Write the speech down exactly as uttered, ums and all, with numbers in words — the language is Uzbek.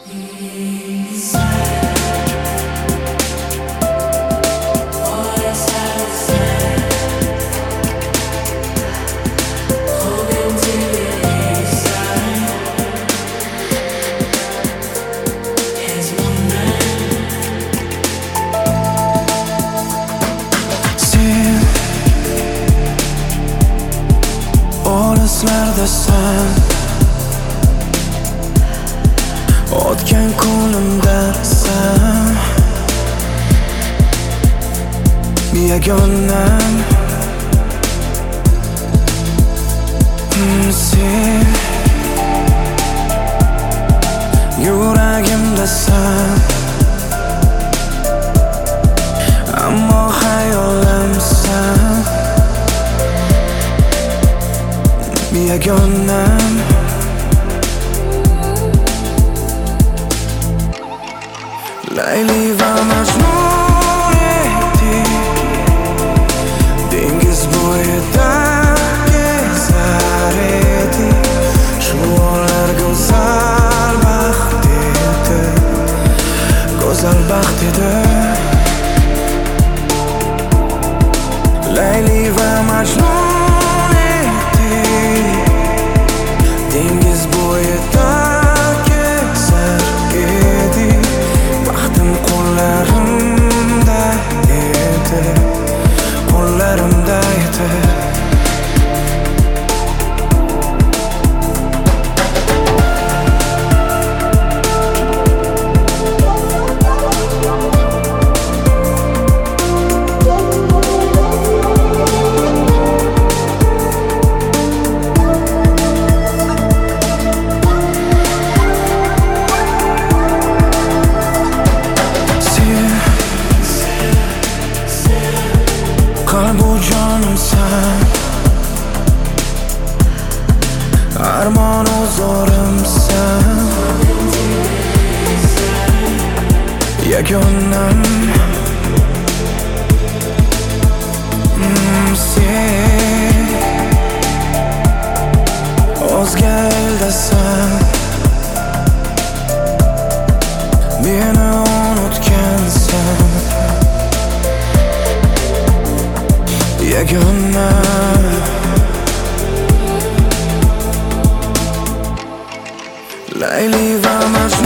Olislardasan, o'tgan ko'nglimdasan, yagonam sen yuragimdasan, ammo xayolimsan, yagonam. Layli va Majnun edik, dengiz bo'yida kezar edik. Shu onlar go'zal baxt edi, go'zal baxt edi. Layli va Majnun dengiz bo'yida kezar edik. Baxtim qo'llarimda edi, qo'llarimda edi. Qalbu jonimsan, armonu zorimsan, yagonam sen o'zga eldasan, meni unutgansan, yagonam. Layli va Majnun